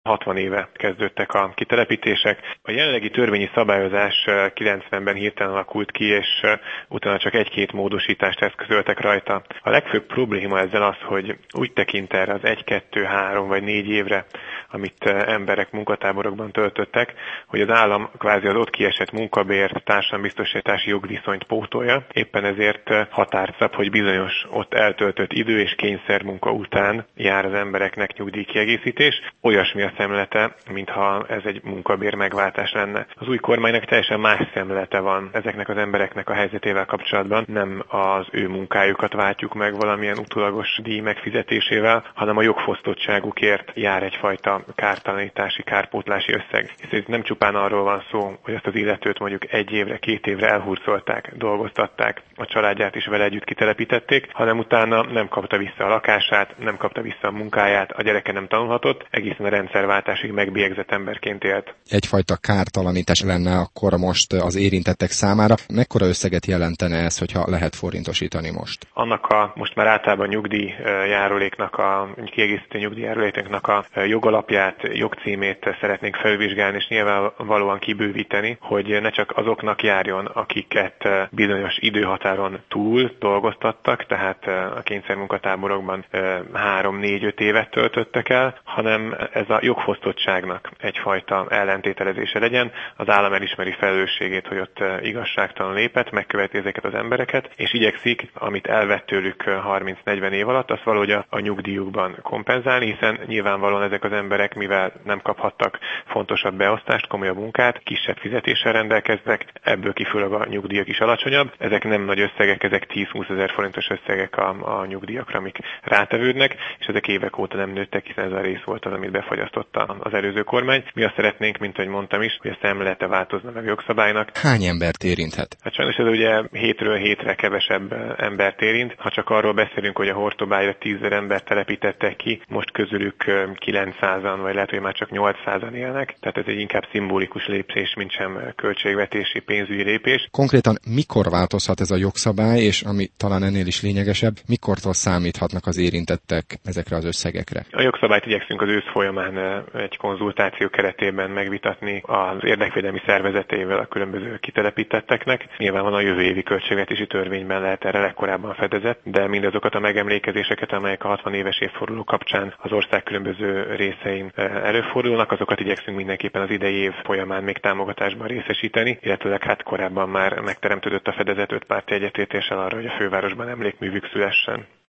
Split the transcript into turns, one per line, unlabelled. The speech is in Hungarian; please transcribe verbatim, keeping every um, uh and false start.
hatvan éve kezdődtek a kitelepítések. A jelenlegi törvényi szabályozás kilencvenben hirtelen alakult ki, és utána csak egy-két módosítást eszközöltek rajta. A legfőbb probléma ezzel az, hogy úgy tekint erre az egy, kettő, három vagy négy évre, amit emberek munkatáborokban töltöttek, hogy az állam kvázi az ott kiesett munkabért, társadalombiztosítási jogviszonyt pótolja. Éppen ezért határt szab, hogy bizonyos ott eltöltött idő és kényszermunka után jár az embereknek nyugdíjkiegészítés. Olyasmi a szemlete, mintha ez egy munkabér megváltás lenne. Az új kormánynak teljesen más szemlete van ezeknek az embereknek a helyzetével kapcsolatban. Nem az ő munkájukat váltjuk meg valamilyen utólagos díj megfizetésével, hanem a jogfosztottságukért jár egyfajta kártalanítási, kárpótlási összeg. Hiszen itt nem csupán arról van szó, hogy azt az illetőt mondjuk egy évre, két évre elhurcolták, dolgoztatták, a családját is vele együtt kitelepítették, hanem utána nem kapta vissza a lakását, nem kapta vissza a munkáját, a gyereke nem tanulhatott, egészen a rendszerváltásig megbélyegzett emberként élt.
Egyfajta kártalanítás lenne akkor most az érintettek számára. Mekkora összeget jelentene ez, hogyha lehet forintosítani most?
Annak a most már általában nyugdíjjáruléknak, a kiegészítő nyugdíjjáruléknak a jogalapját, jogcímét szeretnénk felvizsgálni, és nyilvánvalóan kibővíteni, hogy ne csak azoknak járjon, akiket bizonyos időhatáron túl dolgoztattak, tehát a kényszermunkatáborokban három, négy, öt évet töltöttek el, hanem ez a jogfosztottságnak egyfajta ellentételezése legyen. Az állam elismeri felelősségét, hogy ott igazságtalan lépett, megköveti ezeket az embereket, és igyekszik, amit elvett tőlük harminc-negyven év alatt, azt valahogy a, a nyugdíjukban kompenzálni, hiszen nyilvánvalóan ezek az emberek, mivel nem kaphattak fontosabb beosztást, komolyabb munkát, kisebb fizetéssel rendelkeznek, ebből kifolyólag a nyugdíjak is alacsonyabb. Ezek nem nagy összegek, ezek tíz-húsz ezer forintos összegek a, a nyugdíjakra, amik rátevődnek, és ezek évek óta nem nőttek, hiszen ez a rész volt az, amit befagyasztotta az előző kormány. Mi azt szeretnénk, mint ahogy mondtam is, hogy a szemlélete változna meg a jogszabálynak.
Hány embert érinthet?
Hát sajnos ez ugye hétről hétre kevesebb embert érint. Ha csak arról beszélünk, hogy a Hortobágyra tízezer embert telepítettek ki, most közülük kilencszázan, vagy lehet, hogy már csak nyolcszázan élnek. Tehát ez egy inkább szimbolikus lépés, mint sem költségvetési, pénzügyi lépés.
Konkrétan mikor változhat ez a jogszabály, és ami talán ennél is lényegesebb, mikortól számíthatnak az érintettek ezekre az összegekre?
A jogszabályt igyekszünk az ősz folyamán egy konzultáció keretében megvitatni az érdekvédelmi szervezeteivel a különböző kitelepítetteknek. Nyilván van a jövő évi költségvetési törvényben lehet erre legkorábban fedezett, de mindazokat a megemlékezéseket, amelyek a hatvan éves évforduló kapcsán az ország különböző részein előfordulnak, azokat igyekszünk mindenképpen az idei év folyamán még támogatásban részesíteni, illetőleg hát korábban már megteremtődött a fedezet öt párti egyetértéssel arra, hogy a fővárosban emlékművük szülessen.